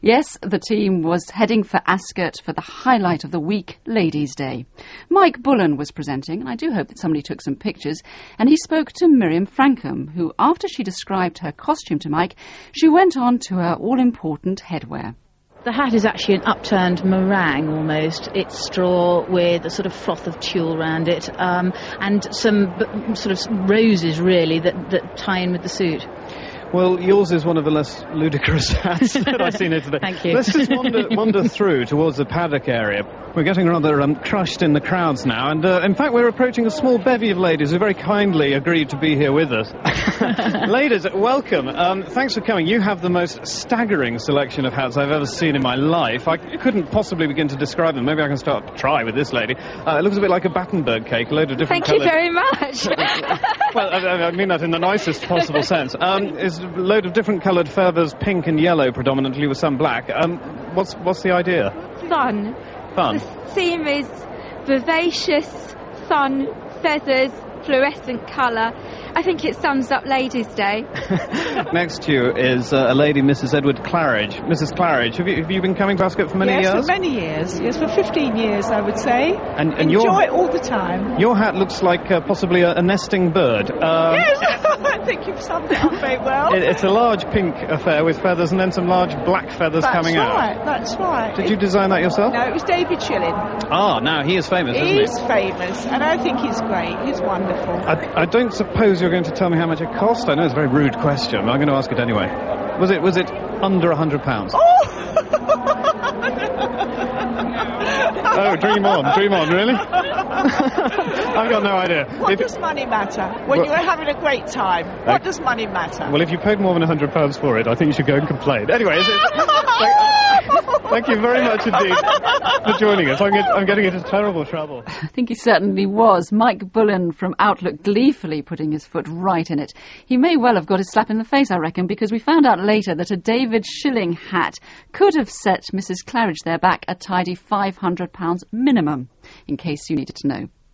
Yes, the team was heading for Ascot for the highlight of the week, Ladies' Day. Mike Bullen was presenting, and I do hope that somebody took some pictures, and he spoke to Miriam Frankham, who, after she described her costume to Mike, she went on to her all-important headwear. The hat is actually an upturned meringue almost. It's straw with a sort of froth of tulle around it, and some sort of roses really that tie in with the suit. Well, yours is one of the less ludicrous hats that I've seen here today. Thank you. Let's just wander through towards the paddock area. We're getting rather crushed in the crowds now, and in fact we're approaching a small bevy of ladies who very kindly agreed to be here with us. Ladies, welcome. Thanks for coming. You have the most staggering selection of hats I've ever seen in my life. I couldn't possibly begin to describe them. Maybe I can try with this lady. It looks a bit like a Battenberg cake, a load of different colours. Thank you very much. Well, I mean that in the nicest possible sense. Is a load of different coloured feathers, pink and yellow predominantly, with some black. What's the idea? Fun. Fun. The theme is vivacious, fun, feathers, fluorescent colour. I think it sums up Ladies' Day. Next to you is a lady, Mrs. Edward Claridge. Mrs. Claridge, have you been coming to Ascot for many years? Yes, for many years. Yes, for 15 years, I would say. And enjoy it all the time. Your hat looks like possibly a nesting bird. Yes, I think you've summed it up very well. It's a large pink affair with feathers and then some large black feathers coming out. That's right. Did you design that yourself? No, it was David Schilling. Ah, now he is famous, isn't he? He is famous, and I think he's great. He's wonderful. I don't suppose you're going to tell me how much it cost? I know it's a very rude question, but I'm going to ask it anyway. Was it under £100? Oh, dream on, really? I've got no idea. What does money matter when you're having a great time? What does money matter? Well, if you paid more than £100 for it, I think you should go and complain. Anyway, thank you very much indeed for joining us. I'm getting into terrible trouble. I think he certainly was. Mike Bullen from Outlook gleefully putting his foot right in it. He may well have got a slap in the face, I reckon, because we found out later that a David Schilling hat could have set Mrs. Claridge there back a tidy £500 minimum, in case you needed to know.